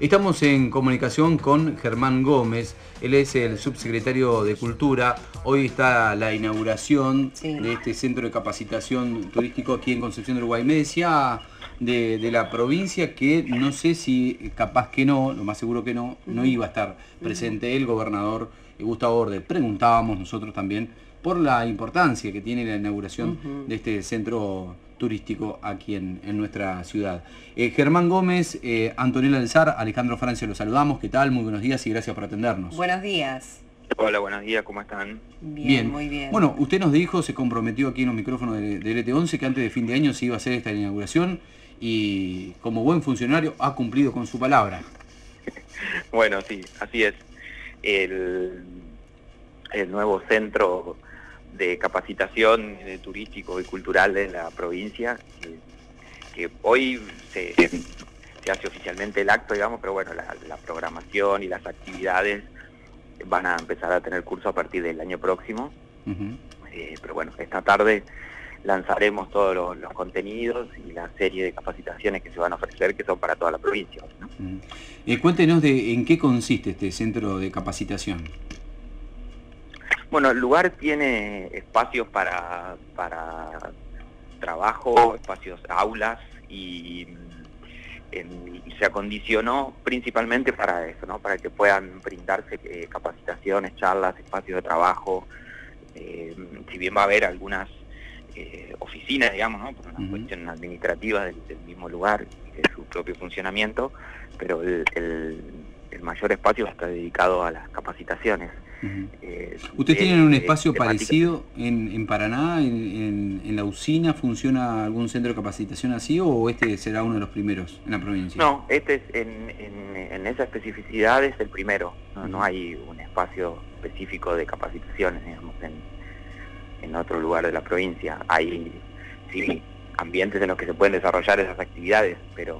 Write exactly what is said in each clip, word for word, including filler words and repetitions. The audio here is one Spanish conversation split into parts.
Estamos en comunicación con Germán Gómez, él es el subsecretario de Cultura. Hoy está la inauguración sí. de este centro de capacitación turístico aquí en Concepción del Uruguay. Me decía de, de la provincia que no sé si, capaz que no, lo más seguro que no, uh-huh. no iba a estar presente uh-huh. el gobernador Gustavo Ordet. Preguntábamos nosotros también por la importancia que tiene la inauguración uh-huh. de este centro turístico aquí en, en nuestra ciudad. Eh, Germán Gómez, eh, Antonella Alzar, Alejandro Francia, los saludamos. ¿Qué tal? Muy buenos días y gracias por atendernos. Buenos días. Hola, buenos días, ¿cómo están? Bien, bien, muy bien. Bueno, usted nos dijo, se comprometió aquí en los micrófonos de, de L T once que antes de fin de año se iba a hacer esta inauguración y como buen funcionario ha cumplido con su palabra. Bueno, sí, así es. El, el nuevo centro de capacitación de turístico y cultural de la provincia, que, que hoy se, se hace oficialmente el acto, digamos, pero bueno, la, la programación y las actividades van a empezar a tener curso a partir del año próximo. Uh-huh. eh, pero bueno, esta tarde lanzaremos todos los, los contenidos y la serie de capacitaciones que se van a ofrecer, que son para toda la provincia, ¿no? Uh-huh. eh, cuéntenos de en qué consiste este centro de capacitación. Bueno, el lugar tiene espacios para, para trabajo, espacios, aulas, y, en, y se acondicionó principalmente para eso, ¿no? Para que puedan brindarse eh, capacitaciones, charlas, espacios de trabajo. Eh, si bien va a haber algunas eh, oficinas, digamos, ¿no? Por una uh-huh. cuestión administrativa del, del mismo lugar, de su propio funcionamiento, pero el, el, el mayor espacio está dedicado a las capacitaciones. Uh-huh. eh, ¿Ustedes tienen un espacio parecido en, en Paraná, en, en, en la usina? ¿Funciona algún centro de capacitación así o este será uno de los primeros en la provincia? No, este es en, en, en esa especificidad es el primero. No, uh-huh. no hay un espacio específico de capacitaciones, digamos, en, en otro lugar de la provincia. Hay, sí, ambientes en los que se pueden desarrollar esas actividades, pero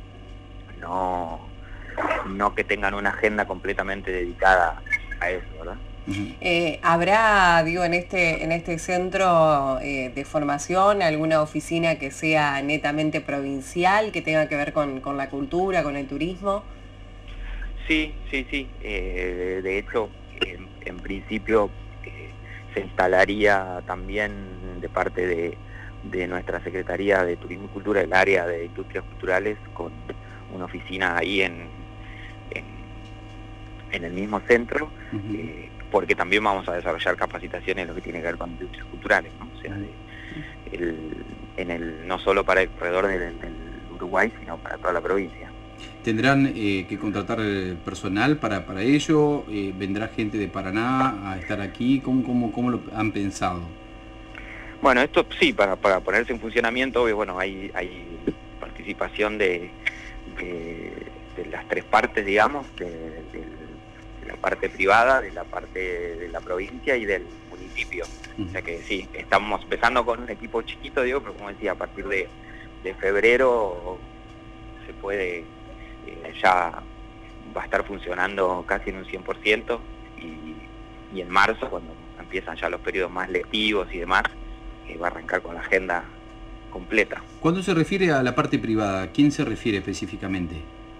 no, no que tengan una agenda completamente dedicada a eso, ¿verdad? Uh-huh. Eh, ¿Habrá, digo, en este en este centro eh, de formación alguna oficina que sea netamente provincial, que tenga que ver con, con la cultura, con el turismo? Sí, sí, sí. Eh, de hecho, en, en principio eh, se instalaría también de parte de, de nuestra Secretaría de Turismo y Cultura, el área de Industrias Culturales, con una oficina ahí en, en, en el mismo centro. Uh-huh. eh, porque también vamos a desarrollar capacitaciones en lo que tiene que ver con industrias culturales, ¿no? O sea, de, el, en el, no solo para el corredor del, del Uruguay, sino para toda la provincia. ¿Tendrán eh, que contratar personal para, para ello? Eh, ¿Vendrá gente de Paraná a estar aquí? ¿Cómo, cómo, cómo lo han pensado? Bueno, esto sí, para, para ponerse en funcionamiento, bueno, hay, hay participación de, de, de las tres partes, digamos, de, de, de la parte privada, de la parte de la provincia y del municipio. Uh-huh. O sea que sí, estamos empezando con un equipo chiquito, digo, pero como decía, a partir de, de febrero se puede, eh, ya va a estar funcionando casi en un cien por ciento y, y en marzo, cuando empiezan ya los periodos más lectivos y demás, eh, va a arrancar con la agenda completa. Cuando se refiere a la parte privada, ¿a quién se refiere específicamente?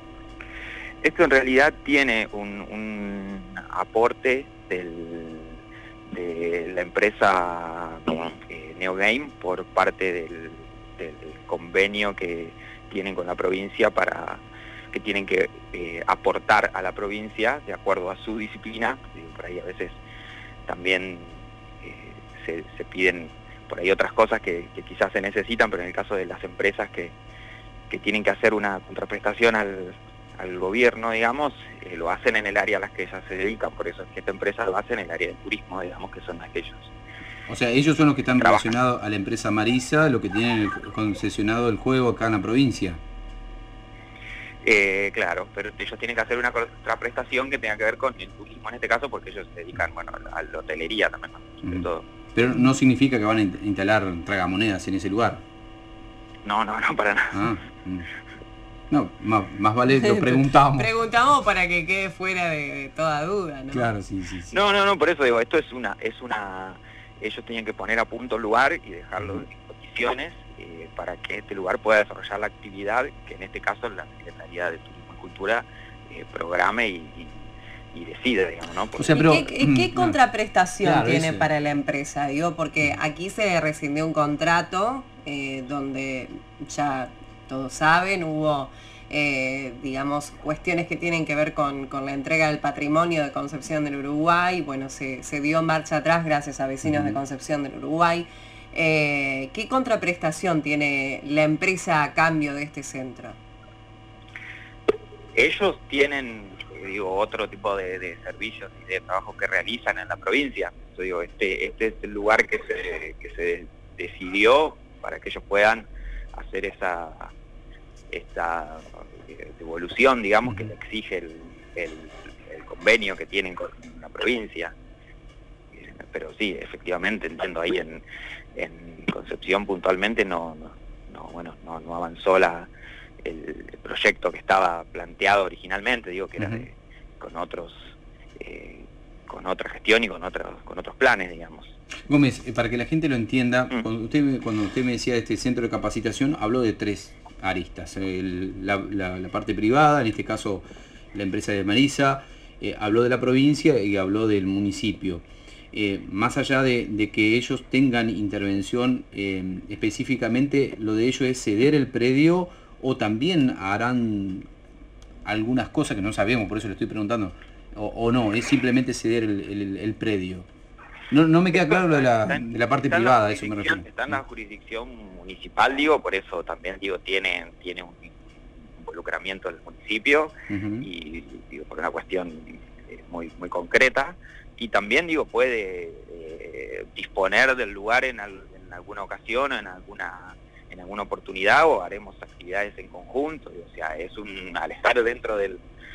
Esto en realidad tiene un, un aporte del, de la empresa eh, NeoGame por parte del, del convenio que tienen con la provincia, para que tienen que eh, aportar a la provincia de acuerdo a su disciplina. Por ahí a veces también eh, se, se piden por ahí otras cosas que, que quizás se necesitan, pero en el caso de las empresas que, que tienen que hacer una contraprestación al al gobierno, digamos, eh, lo hacen en el área a las que ellas se dedican. Por eso es que esta empresa lo hace en el área del turismo, digamos, que son aquellos. O sea, ellos son los que están trabajan. relacionados a la empresa Marisa, lo que tienen el, concesionado el juego acá en la provincia. Eh, claro, pero ellos tienen que hacer una contraprestación que tenga que ver con el turismo en este caso, porque ellos se dedican, bueno, a la hotelería también, sobre mm. todo. Pero no significa que van a instalar tragamonedas en ese lugar. No, no, no, para nada. Ah, mm. No, más, más vale lo preguntamos. Preguntamos para que quede fuera de, de toda duda, ¿no? Claro, sí, sí, sí. No, no, no, por eso digo, esto es una, es una, ellos tenían que poner a punto el lugar y dejarlo en condiciones eh, para que este lugar pueda desarrollar la actividad, que en este caso la Secretaría de Turismo y Cultura eh, programe y, y, y decida, digamos, ¿no? O sea, pero, ¿Y qué, qué mm, contraprestación claro, tiene ese. para la empresa? Digo, porque aquí se rescindió un contrato eh, donde ya todos saben, hubo, eh, digamos, cuestiones que tienen que ver con, con la entrega del patrimonio de Concepción del Uruguay. Bueno, se, se dio marcha atrás gracias a vecinos uh-huh. de Concepción del Uruguay. Eh, ¿Qué contraprestación tiene la empresa a cambio de este centro? Ellos tienen, digo, otro tipo de, de servicios y de trabajo que realizan en la provincia. Yo digo, este, este es el lugar que se, que se decidió para que ellos puedan hacer esa esta devolución, digamos, que le exige el, el, el convenio que tienen con la provincia. Pero sí, efectivamente, entiendo, ahí en, en Concepción puntualmente no, no, no bueno, no, no avanzó la, el, el proyecto que estaba planteado originalmente, digo, que era de, con otros, eh, con otra gestión y con otros, con otros planes, digamos. Gómez, para que la gente lo entienda, mm. cuando, usted, cuando usted me decía de este centro de capacitación, habló de tres aristas. El, la, la, la parte privada, en este caso la empresa de Marisa, eh, habló de la provincia y habló del municipio. Eh, más allá de, de que ellos tengan intervención, eh, específicamente lo de ellos es ceder el predio o también harán algunas cosas que no sabemos, por eso le estoy preguntando, o, o no, es simplemente ceder el, el, el predio. No, no me queda claro lo de la, de la parte privada, eso me refiero. Está en la jurisdicción municipal, digo, por eso también, digo, tiene, tiene un involucramiento del municipio, uh-huh. y digo, por una cuestión muy, muy concreta, y también, digo, puede eh, disponer del lugar en, al, en alguna ocasión, en alguna, en alguna oportunidad, o haremos actividades en conjunto, o sea, es un, al estar dentro del,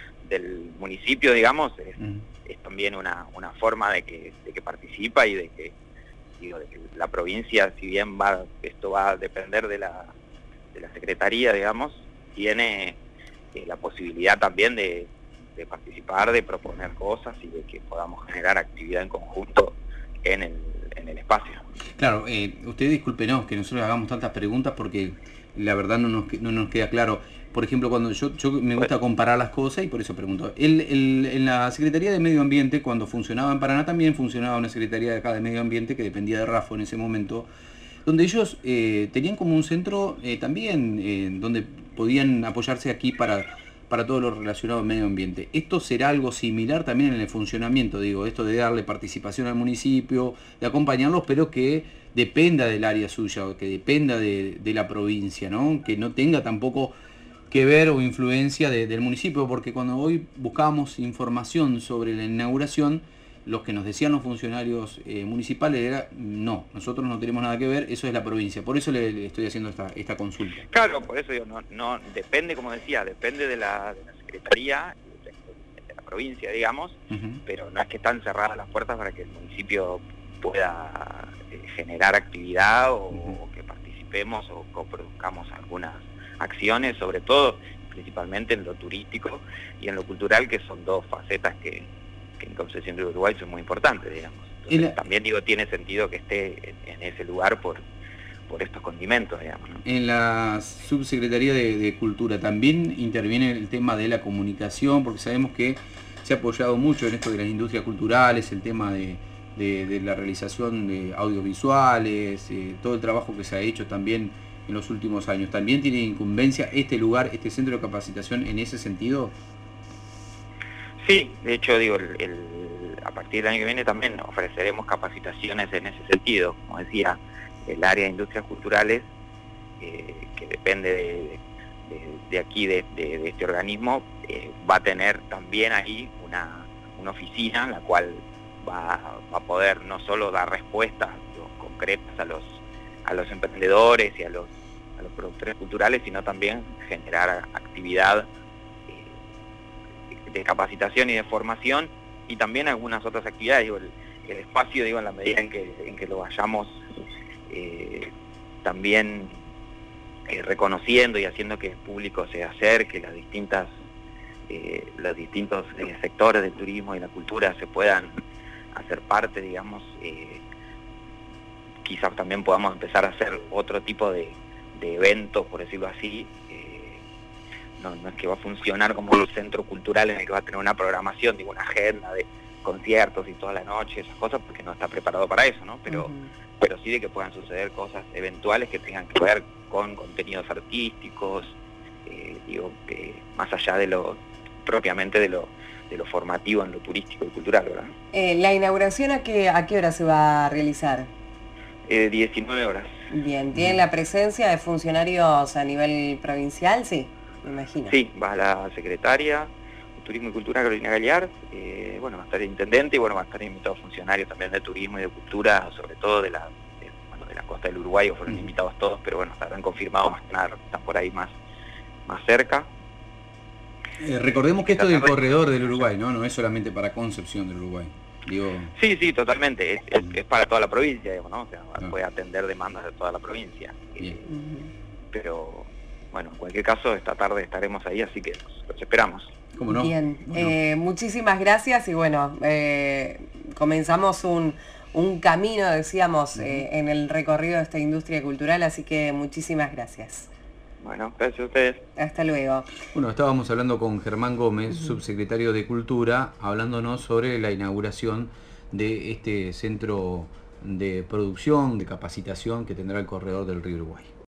del municipio, digamos, es, uh-huh. es también una, una forma de que, de que participa y de que, digo, de que la provincia, si bien va, esto va a depender de la, de la Secretaría, digamos, tiene eh, la posibilidad también de, de participar, de proponer cosas y de que podamos generar actividad en conjunto en el, en el espacio. Claro, eh, usted discúlpenos que nosotros hagamos tantas preguntas porque la verdad no nos, no nos queda claro. Por ejemplo, cuando yo, yo me gusta comparar las cosas y por eso pregunto. El, el, en la Secretaría de Medio Ambiente, cuando funcionaba en Paraná, también funcionaba una Secretaría de acá de Medio Ambiente que dependía de RAFO en ese momento, donde ellos eh, tenían como un centro eh, también eh, donde podían apoyarse aquí para, para todo lo relacionado al medio ambiente. ¿Esto será algo similar también en el funcionamiento? Digo, esto de darle participación al municipio, de acompañarlos, pero que dependa del área suya, que dependa de, de la provincia, ¿no? Que no tenga tampoco que ver o influencia de, del municipio, porque cuando hoy buscábamos información sobre la inauguración, los que nos decían los funcionarios eh, municipales era, no, nosotros no tenemos nada que ver, eso es la provincia. Por eso le, le estoy haciendo esta, esta consulta. Claro, por eso digo, no, no depende, como decía, depende de la, de la Secretaría, de, de la provincia, digamos, uh-huh. pero no es que están cerradas las puertas para que el municipio pueda eh, generar actividad o, uh-huh. o que participemos o coproduzcamos algunas acciones, sobre todo, principalmente en lo turístico y en lo cultural, que son dos facetas que, que en Concepción del Uruguay son muy importantes, digamos. Entonces, la... también digo, tiene sentido que esté en, en ese lugar por, por estos condimentos, digamos, ¿no? En la Subsecretaría de, de Cultura también interviene el tema de la comunicación, porque sabemos que se ha apoyado mucho en esto de las industrias culturales, el tema de, de, de la realización de audiovisuales, eh, todo el trabajo que se ha hecho también en los últimos años. ¿También tiene incumbencia este lugar, este centro de capacitación en ese sentido? Sí, de hecho, digo, el, el, a partir del año que viene también ofreceremos capacitaciones en ese sentido. Como decía, el área de industrias culturales, eh, que depende de, de, de aquí, de, de, de este organismo, eh, va a tener también ahí una, una oficina en la cual va, va a poder no solo dar respuestas digo, concretas a los a los emprendedores y a los, a los productores culturales, sino también generar actividad eh, de capacitación y de formación, y también algunas otras actividades. Digo, el, el espacio, digo, en la medida en que, en que lo vayamos eh, también eh, reconociendo y haciendo que el público se acerque, las distintas, eh, los distintos eh, sectores del turismo y la cultura se puedan hacer parte, digamos, eh, quizás también podamos empezar a hacer otro tipo de, de eventos, por decirlo así, eh, no, no es que va a funcionar como un centro cultural en el que va a tener una programación, digo, una agenda de conciertos y toda la noche, esas cosas, porque no está preparado para eso, ¿no? Pero, uh-huh. pero sí de que puedan suceder cosas eventuales que tengan que ver con contenidos artísticos, eh, digo, que más allá de lo, propiamente de lo, de lo formativo en lo turístico y cultural, ¿verdad? Eh, ¿La inauguración a qué, a qué hora se va a realizar? Eh, diecinueve horas. Bien, ¿tienen la presencia de funcionarios a nivel provincial? Sí, me imagino. Sí, va la secretaria de Turismo y Cultura, Carolina Galear, eh, bueno, va a estar el intendente y bueno, va a estar invitados funcionarios también de Turismo y de Cultura, sobre todo de la, de, bueno, de la costa del Uruguay, fueron mm. invitados todos, pero bueno, estarán confirmados más que nada, están por ahí más, más cerca. Eh, recordemos que esto del corredor del Uruguay, ¿no? No es solamente para Concepción del Uruguay. Digo... Sí, sí, totalmente. Es, es, es para toda la provincia, digamos, ¿no? O sea, ah. puede atender demandas de toda la provincia. Eh, pero, bueno, en cualquier caso, esta tarde estaremos ahí, así que los, los esperamos. ¿Cómo no? Bien, bueno. eh, muchísimas gracias y bueno, eh, comenzamos un, un camino, decíamos, uh-huh. eh, en el recorrido de esta industria cultural, así que muchísimas gracias. Bueno, gracias a ustedes. Hasta luego. Bueno, estábamos hablando con Germán Gómez, uh-huh. subsecretario de Cultura, hablándonos sobre la inauguración de este centro de producción, de capacitación que tendrá el corredor del río Uruguay.